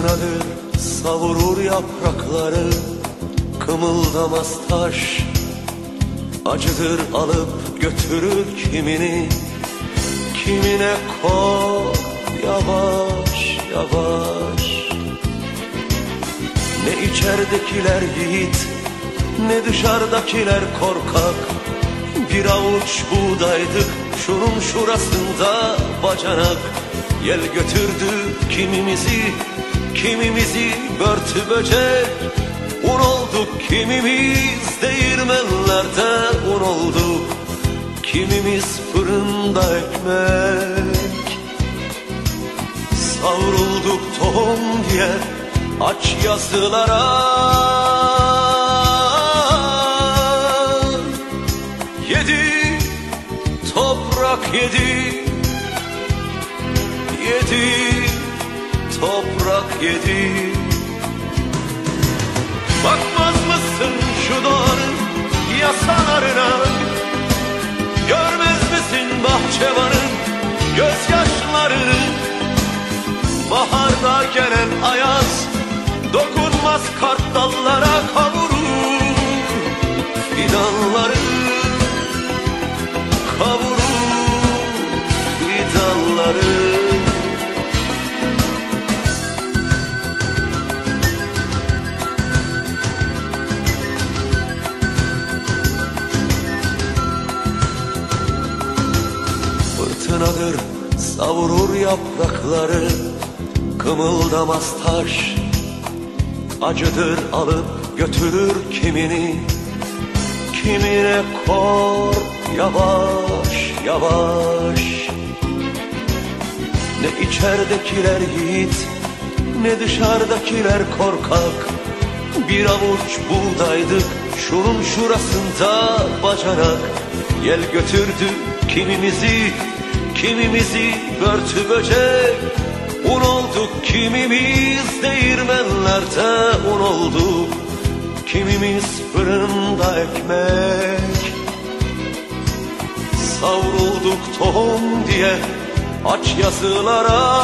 Fırtınadır savurur yaprakları, kımıldamaz taş. Acıdır alıp götürür kimini, kimine kor yavaş yavaş. Ne içeridekiler yiğit, ne dışarıdakiler korkak. Bir avuç buğdaydık şunun şurasında bacanak. Yel götürdü kimimizi, kimimizi börtü böcek. Un olduk kimimiz değirmenlerde un olduk, kimimiz fırında ekmek. Savrulduk tohum diye aç yazılara, yedi toprak yedi, yedi toprak yedi. Bakmaz mısın şu doğanın yasalarına? Görmez misin bahçıvanın gözyaşlarını? Baharda gelen ayaz dokunmaz kart dallara, kavurur fidanları, kavurur fidanları. Fırtınadır savurur yaprakları, kımıldamaz taş. Acıdır alıp götürür kimini, kimine kor yavaş yavaş. Ne içeridekiler yiğit, ne dışarıdakiler korkak. Bir avuç buğdaydık şunun şurasında bacanak. Yel götürdü kimimizi, kimimizi börtü böcek. Un olduk kimimiz değirmenlerde un olduk, kimimiz fırında ekmek. Savrulduk tohum diye aç yazılara,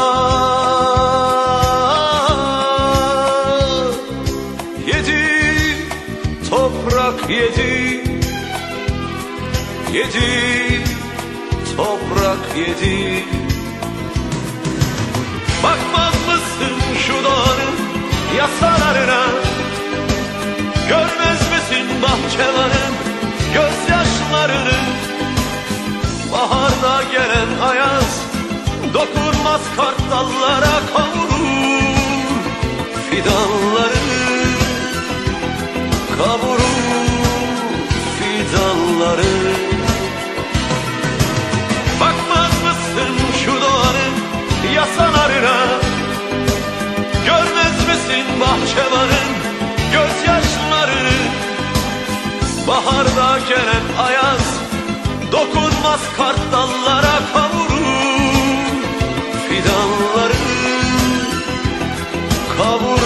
yedi toprak yedi, yedi toprak yedi. Bakmaz mısın şu doğanın yasalarına? Görmez misin bahçıvanın gözyaşlarını? Baharda gelen ayaz dokunmaz kart dallara, kavurur fidanları, kavurur fidanları. Bakmaz mısın şu doğanın yasalarına? Görmez misin bahçıvanın gözyaşlarını? Baharda gelen ayaz dokunmaz kart dallara, kavurur fidanları, kavurur